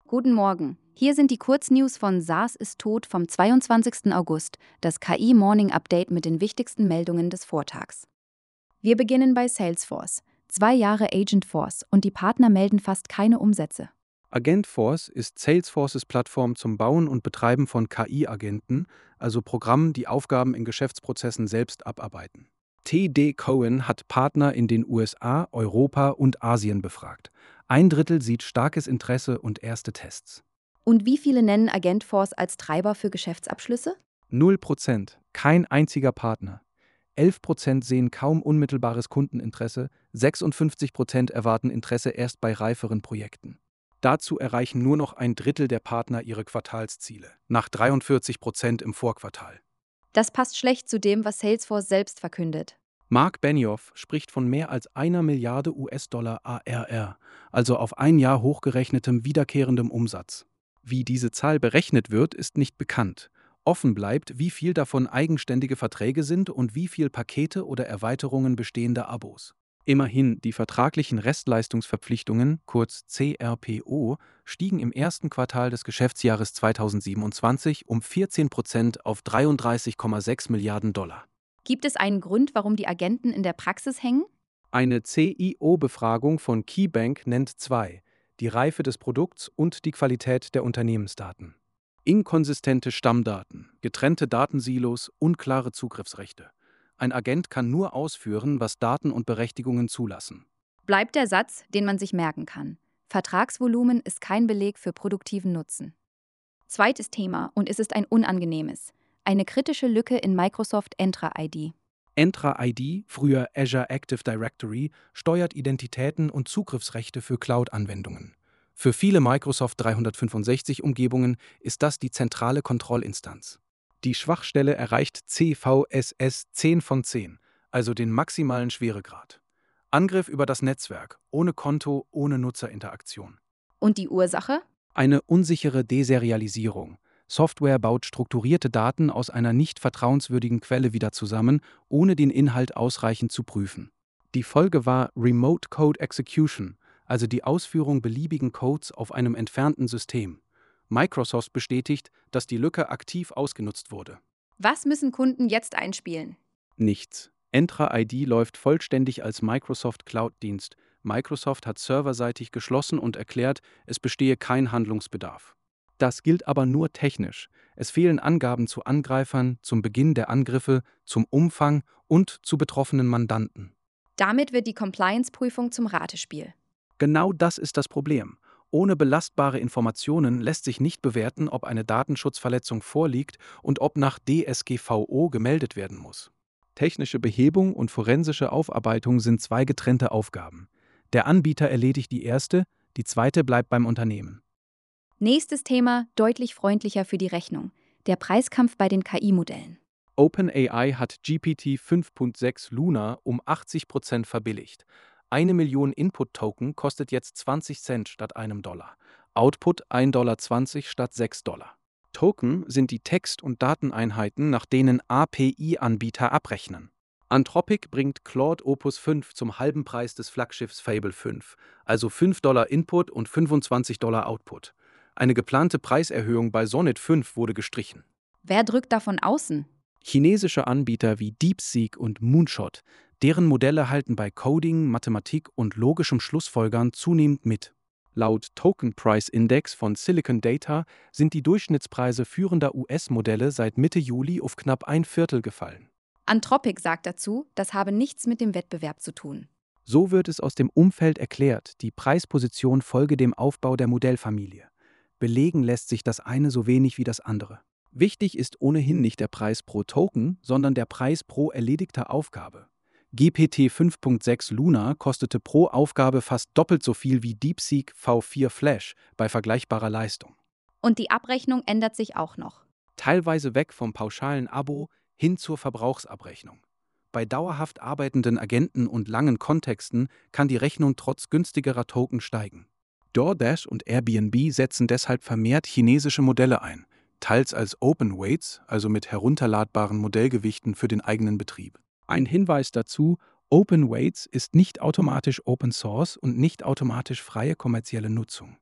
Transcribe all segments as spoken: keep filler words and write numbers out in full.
Guten Morgen. Hier sind die Kurznews von SaaS ist tot vom zweiundzwanzigsten August, das K I-Morning-Update mit den wichtigsten Meldungen des Vortags. Wir beginnen bei Salesforce. Zwei Jahre Agentforce und die Partner melden fast keine Umsätze. Agentforce ist Salesforces Plattform zum Bauen und Betreiben von K I-Agenten, also Programmen, die Aufgaben in Geschäftsprozessen selbst abarbeiten. T D Cowen hat Partner in den U S A, Europa und Asien befragt. Ein Drittel sieht starkes Interesse und erste Tests. Und wie viele nennen Agentforce als Treiber für Geschäftsabschlüsse? Null Prozent, kein einziger Partner. Elf Prozent sehen kaum unmittelbares Kundeninteresse, sechsundfünfzig Prozent erwarten Interesse erst bei reiferen Projekten. Dazu erreichen nur noch ein Drittel der Partner ihre Quartalsziele, nach dreiundvierzig Prozent im Vorquartal. Das passt schlecht zu dem, was Salesforce selbst verkündet. Mark Benioff spricht von mehr als einer Milliarde U S-Dollar A R R, also auf ein Jahr hochgerechnetem wiederkehrendem Umsatz. Wie diese Zahl berechnet wird, ist nicht bekannt. Offen bleibt, wie viel davon eigenständige Verträge sind und wie viel Pakete oder Erweiterungen bestehender Abos. Immerhin, die vertraglichen Restleistungsverpflichtungen, kurz C R P O, stiegen im ersten Quartal des Geschäftsjahres zweitausendsiebenundzwanzig um vierzehn Prozent auf dreiunddreißig Komma sechs Milliarden Dollar. Gibt es einen Grund, warum die Agenten in der Praxis hängen? Eine C I O-Befragung von KeyBank nennt zwei: die Reife des Produkts und die Qualität der Unternehmensdaten. Inkonsistente Stammdaten, getrennte Datensilos, unklare Zugriffsrechte. Ein Agent kann nur ausführen, was Daten und Berechtigungen zulassen. Bleibt der Satz, den man sich merken kann. Vertragsvolumen ist kein Beleg für produktiven Nutzen. Zweites Thema, und es ist ein unangenehmes. Eine kritische Lücke in Microsoft Entra I D. Entra I D, früher Azure Active Directory, steuert Identitäten und Zugriffsrechte für Cloud-Anwendungen. Für viele Microsoft dreihundertfünfundsechzig-Umgebungen ist das die zentrale Kontrollinstanz. Die Schwachstelle erreicht C V S S zehn von zehn, also den maximalen Schweregrad. Angriff über das Netzwerk, ohne Konto, ohne Nutzerinteraktion. Und die Ursache? Eine unsichere Deserialisierung. Software baut strukturierte Daten aus einer nicht vertrauenswürdigen Quelle wieder zusammen, ohne den Inhalt ausreichend zu prüfen. Die Folge war Remote Code Execution, also die Ausführung beliebigen Codes auf einem entfernten System. Microsoft bestätigt, dass die Lücke aktiv ausgenutzt wurde. Was müssen Kunden jetzt einspielen? Nichts. Entra I D läuft vollständig als Microsoft Cloud-Dienst. Microsoft hat serverseitig geschlossen und erklärt, es bestehe kein Handlungsbedarf. Das gilt aber nur technisch. Es fehlen Angaben zu Angreifern, zum Beginn der Angriffe, zum Umfang und zu betroffenen Mandanten. Damit wird die Compliance-Prüfung zum Ratespiel. Genau das ist das Problem. Ohne belastbare Informationen lässt sich nicht bewerten, ob eine Datenschutzverletzung vorliegt und ob nach D S G V O gemeldet werden muss. Technische Behebung und forensische Aufarbeitung sind zwei getrennte Aufgaben. Der Anbieter erledigt die erste, die zweite bleibt beim Unternehmen. Nächstes Thema, deutlich freundlicher für die Rechnung. Der Preiskampf bei den K I-Modellen. OpenAI hat G P T fünf Punkt sechs Luna um achtzig Prozent verbilligt. Eine Million Input-Token kostet jetzt zwanzig Cent statt einem Dollar. Output ein Dollar zwanzig statt sechs Dollar. Token sind die Text- und Dateneinheiten, nach denen A P I-Anbieter abrechnen. Anthropic bringt Claude Opus fünf zum halben Preis des Flaggschiffs Fable fünf, also fünf Dollar Input und fünfundzwanzig Dollar Output. Eine geplante Preiserhöhung bei Sonnet fünf wurde gestrichen. Wer drückt da von außen? Chinesische Anbieter wie DeepSeek und Moonshot, deren Modelle halten bei Coding, Mathematik und logischem Schlussfolgern zunehmend mit. Laut Token Price Index von Silicon Data sind die Durchschnittspreise führender U S-Modelle seit Mitte Juli auf knapp ein Viertel gefallen. Anthropic sagt dazu, das habe nichts mit dem Wettbewerb zu tun. So wird es aus dem Umfeld erklärt, die Preisposition folge dem Aufbau der Modellfamilie. Belegen lässt sich das eine so wenig wie das andere. Wichtig ist ohnehin nicht der Preis pro Token, sondern der Preis pro erledigter Aufgabe. G P T fünf Punkt sechs Luna kostete pro Aufgabe fast doppelt so viel wie DeepSeek V vier Flash bei vergleichbarer Leistung. Und die Abrechnung ändert sich auch noch. Teilweise weg vom pauschalen Abo hin zur Verbrauchsabrechnung. Bei dauerhaft arbeitenden Agenten und langen Kontexten kann die Rechnung trotz günstigerer Token steigen. DoorDash und Airbnb setzen deshalb vermehrt chinesische Modelle ein, teils als Open Weights, also mit herunterladbaren Modellgewichten für den eigenen Betrieb. Ein Hinweis dazu: Open Weights ist nicht automatisch Open Source und nicht automatisch freie kommerzielle Nutzung.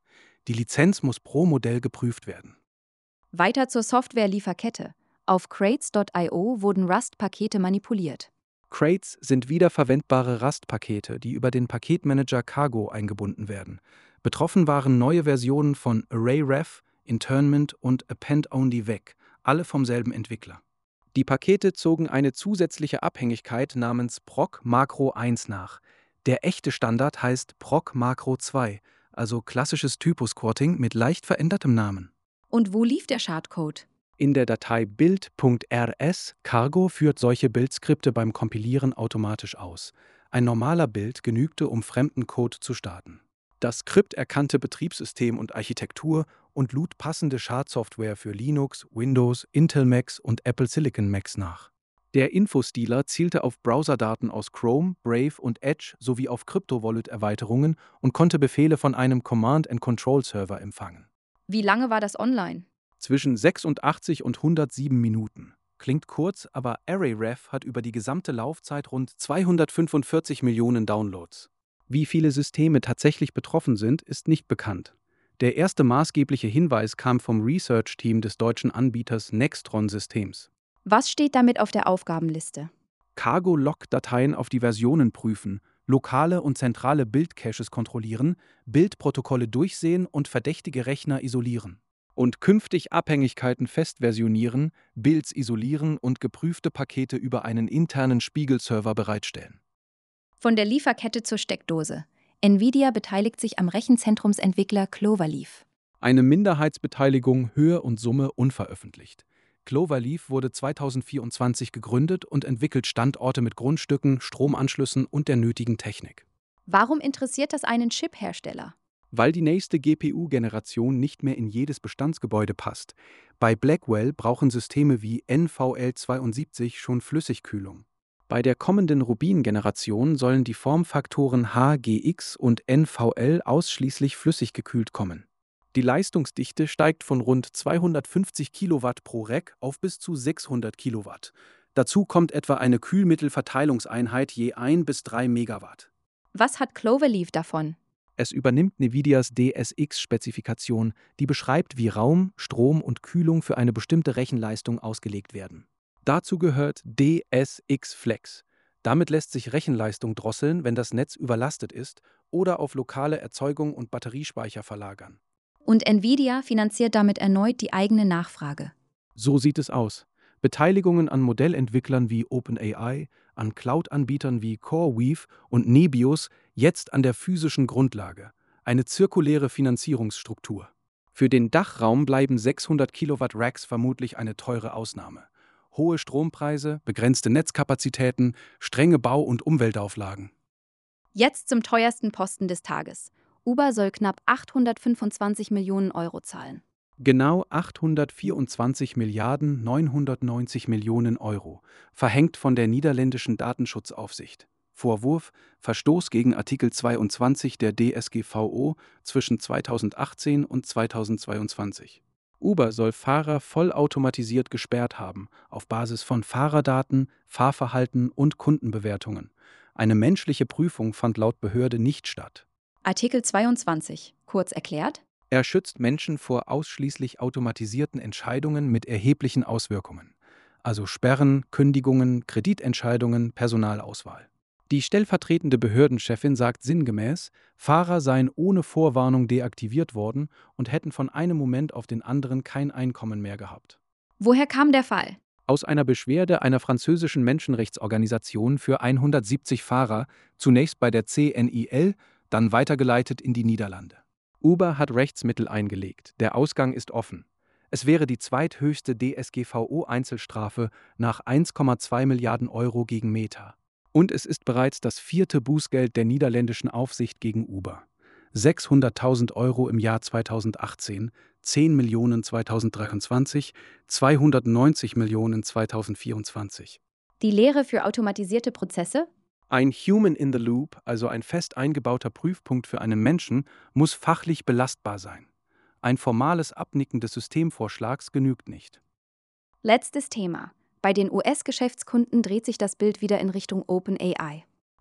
Die Lizenz muss pro Modell geprüft werden. Weiter zur Software-Lieferkette. Auf Crates Punkt i o wurden Rust-Pakete manipuliert. Crates sind wiederverwendbare Rust-Pakete, die über den Paketmanager Cargo eingebunden werden. Betroffen waren neue Versionen von ArrayRef, Internment und Append-Only-Vec, alle vom selben Entwickler. Die Pakete zogen eine zusätzliche Abhängigkeit namens Proc Macro eins nach. Der echte Standard heißt Proc Macro zwei, also klassisches Typusquarting mit leicht verändertem Namen. Und wo lief der Schadcode? In der Datei build.rs. Cargo führt solche Build-Skripte beim Kompilieren automatisch aus. Ein normaler Build genügte, um fremden Code zu starten. Das Skript erkannte Betriebssystem und Architektur und lud passende Schadsoftware für Linux, Windows, Intel Macs und Apple Silicon Macs nach. Der Infostealer zielte auf Browserdaten aus Chrome, Brave und Edge sowie auf Crypto-Wallet-Erweiterungen und konnte Befehle von einem Command-and-Control-Server empfangen. Wie lange war das online? Zwischen sechsundachtzig und hundertsieben Minuten. Klingt kurz, aber ArrayRef hat über die gesamte Laufzeit rund zweihundertfünfundvierzig Millionen Downloads. Wie viele Systeme tatsächlich betroffen sind, ist nicht bekannt. Der erste maßgebliche Hinweis kam vom Research-Team des deutschen Anbieters Nextron Systems. Was steht damit auf der Aufgabenliste? Cargo-Log-Dateien auf die Versionen prüfen, lokale und zentrale Bildcaches kontrollieren, Bildprotokolle durchsehen und verdächtige Rechner isolieren. Und künftig Abhängigkeiten festversionieren, Builds isolieren und geprüfte Pakete über einen internen Spiegelserver bereitstellen. Von der Lieferkette zur Steckdose. Nvidia beteiligt sich am Rechenzentrumsentwickler Cloverleaf. Eine Minderheitsbeteiligung, Höhe und Summe unveröffentlicht. Cloverleaf wurde zweitausendvierundzwanzig gegründet und entwickelt Standorte mit Grundstücken, Stromanschlüssen und der nötigen Technik. Warum interessiert das einen Chip-Hersteller? Weil die nächste G P U-Generation nicht mehr in jedes Bestandsgebäude passt. Bei Blackwell brauchen Systeme wie N V L zweiundsiebzig schon Flüssigkühlung. Bei der kommenden Rubin-Generation sollen die Formfaktoren H G X und N V L ausschließlich flüssig gekühlt kommen. Die Leistungsdichte steigt von rund zweihundertfünfzig Kilowatt pro Rack auf bis zu sechshundert Kilowatt. Dazu kommt etwa eine Kühlmittelverteilungseinheit je ein bis drei Megawatt. Was hat Cloverleaf davon? Es übernimmt Nvidias D S X-Spezifikation, die beschreibt, wie Raum, Strom und Kühlung für eine bestimmte Rechenleistung ausgelegt werden. Dazu gehört D S X Flex. Damit lässt sich Rechenleistung drosseln, wenn das Netz überlastet ist, oder auf lokale Erzeugung und Batteriespeicher verlagern. Und Nvidia finanziert damit erneut die eigene Nachfrage. So sieht es aus. Beteiligungen an Modellentwicklern wie OpenAI, an Cloud-Anbietern wie CoreWeave und Nebius, jetzt an der physischen Grundlage, eine zirkuläre Finanzierungsstruktur. Für den Dachraum bleiben sechshundert Kilowatt Racks vermutlich eine teure Ausnahme. Hohe Strompreise, begrenzte Netzkapazitäten, strenge Bau- und Umweltauflagen. Jetzt zum teuersten Posten des Tages. Uber soll knapp achthundertfünfundzwanzig Millionen Euro zahlen. Genau achthundertvierundzwanzig Milliarden neunhundertneunzig Millionen Euro, verhängt von der niederländischen Datenschutzaufsicht. Vorwurf: Verstoß gegen Artikel zweiundzwanzig der D S G V O zwischen zweitausendachtzehn und zweitausendzweiundzwanzig. Uber soll Fahrer vollautomatisiert gesperrt haben, auf Basis von Fahrerdaten, Fahrverhalten und Kundenbewertungen. Eine menschliche Prüfung fand laut Behörde nicht statt. Artikel zweiundzwanzig, kurz erklärt? Er schützt Menschen vor ausschließlich automatisierten Entscheidungen mit erheblichen Auswirkungen, also Sperren, Kündigungen, Kreditentscheidungen, Personalauswahl. Die stellvertretende Behördenchefin sagt sinngemäß, Fahrer seien ohne Vorwarnung deaktiviert worden und hätten von einem Moment auf den anderen kein Einkommen mehr gehabt. Woher kam der Fall? Aus einer Beschwerde einer französischen Menschenrechtsorganisation für hundertsiebzig Fahrer, zunächst bei der C N I L, dann weitergeleitet in die Niederlande. Uber hat Rechtsmittel eingelegt, der Ausgang ist offen. Es wäre die zweithöchste D S G V O-Einzelstrafe nach eins Komma zwei Milliarden Euro gegen Meta. Und es ist bereits das vierte Bußgeld der niederländischen Aufsicht gegen Uber. sechshunderttausend Euro im Jahr zweitausendachtzehn, zehn Millionen zweitausenddreiundzwanzig, zweihundertneunzig Millionen zweitausendvierundzwanzig. Die Lehre für automatisierte Prozesse? Ein Human in the Loop, also ein fest eingebauter Prüfpunkt für einen Menschen, muss fachlich belastbar sein. Ein formales Abnicken des Systemvorschlags genügt nicht. Letztes Thema. Bei den U S-Geschäftskunden dreht sich das Bild wieder in Richtung OpenAI.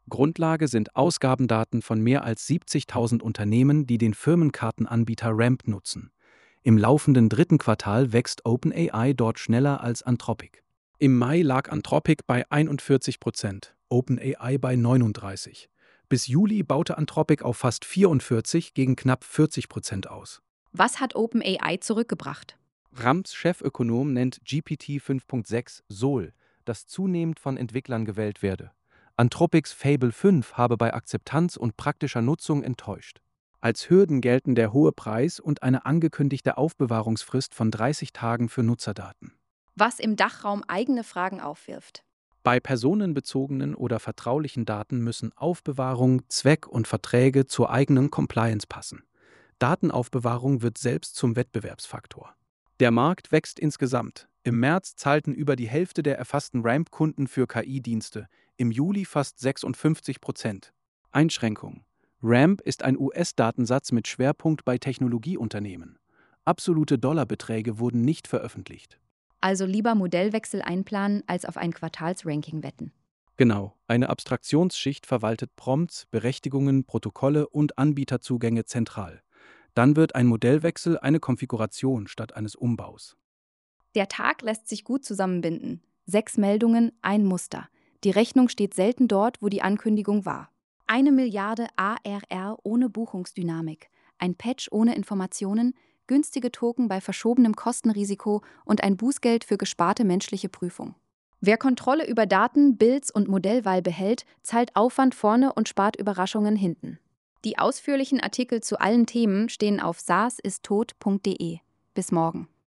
Grundlage sind Ausgabendaten von mehr als siebzigtausend Unternehmen, die den Firmenkartenanbieter Ramp nutzen. Im laufenden dritten Quartal wächst OpenAI dort schneller als Anthropic. Im Mai lag Anthropic bei einundvierzig Prozent, OpenAI bei neununddreißig. Bis Juli baute Anthropic auf fast vierundvierzig gegen knapp vierzig Prozent aus. Was hat OpenAI zurückgebracht? Ramps Chefökonom nennt G P T fünf Punkt sechs Sol, das zunehmend von Entwicklern gewählt werde. Anthropics Fable fünf habe bei Akzeptanz und praktischer Nutzung enttäuscht. Als Hürden gelten der hohe Preis und eine angekündigte Aufbewahrungsfrist von dreißig Tagen für Nutzerdaten. Was im Dachraum eigene Fragen aufwirft. Bei personenbezogenen oder vertraulichen Daten müssen Aufbewahrung, Zweck und Verträge zur eigenen Compliance passen. Datenaufbewahrung wird selbst zum Wettbewerbsfaktor. Der Markt wächst insgesamt. Im März zahlten über die Hälfte der erfassten Ramp-Kunden für K I-Dienste, im Juli fast sechsundfünfzig Prozent. Einschränkung: Ramp ist ein U S-Datensatz mit Schwerpunkt bei Technologieunternehmen. Absolute Dollarbeträge wurden nicht veröffentlicht. Also lieber Modellwechsel einplanen, als auf ein Quartalsranking wetten. Genau, eine Abstraktionsschicht verwaltet Prompts, Berechtigungen, Protokolle und Anbieterzugänge zentral. Dann wird ein Modellwechsel eine Konfiguration statt eines Umbaus. Der Tag lässt sich gut zusammenbinden. Sechs Meldungen, ein Muster. Die Rechnung steht selten dort, wo die Ankündigung war. Eine Milliarde A R R ohne Buchungsdynamik. Ein Patch ohne Informationen, günstige Token bei verschobenem Kostenrisiko und ein Bußgeld für gesparte menschliche Prüfung. Wer Kontrolle über Daten, Builds und Modellwahl behält, zahlt Aufwand vorne und spart Überraschungen hinten. Die ausführlichen Artikel zu allen Themen stehen auf saasistot punkt de. Bis morgen.